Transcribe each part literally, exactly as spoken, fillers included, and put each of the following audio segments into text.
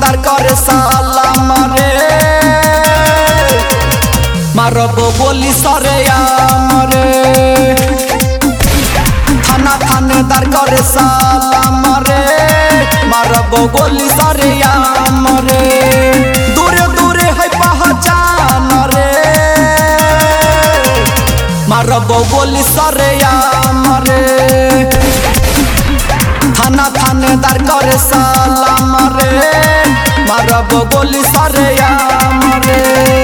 थानेदार करे सलाम रे मारबो गोली सरेआम रे थाना थानेदार करे सलाम रे मारबो गोली सरेआम रे दूरे दूरे है पहचान रे मारबो गोली सरेआम रे थाना थानेदार करे सलाम रे मारबो गोली सरेआम रे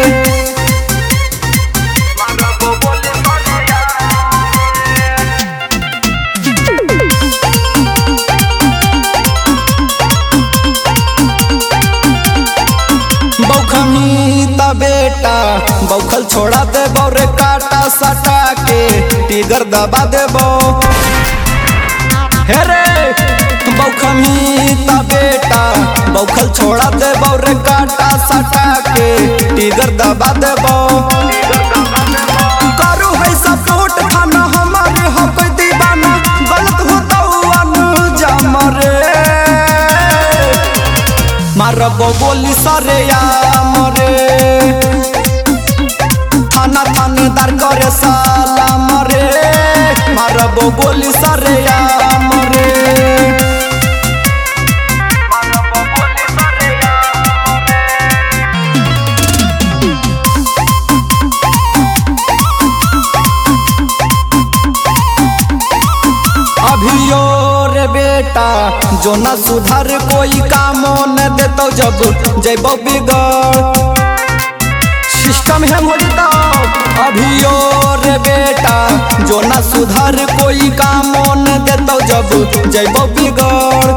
बौखमीता बेटा बौखल छोड़ा देबो रे काटा सटा के टिगर दबा देबो हे रे बौखमीता बेटा बौखल छोड़ा देबो रे काटा सटा के टिगर दबा देबो करू है सपोर्ट थाना हमारे हो कोई दीवाना गलत हो तो अनजाम रे मारबो गोली सरेआम रे थाना थानेदार करे सलाम रे मारबो गोली सरेआम रे अभियो रे बेटा जो न सुधार कोई काम न देतो जब जैबो बिगड़ सिस्टम है मुझता अभियो रे बेटा जो न सुधार कोई काम न देतो जब जैबो बिगड़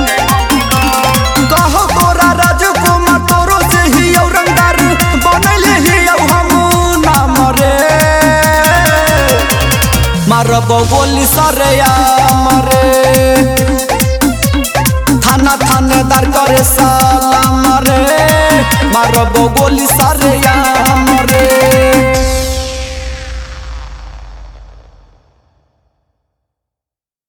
कहो तोरा राजकुमार तोरो से ही औरंगदार बनले ही हम नाम रे मारबो गोली सरेआम रे थाना थानेदार करे सलाम रे मारबो गोली सरे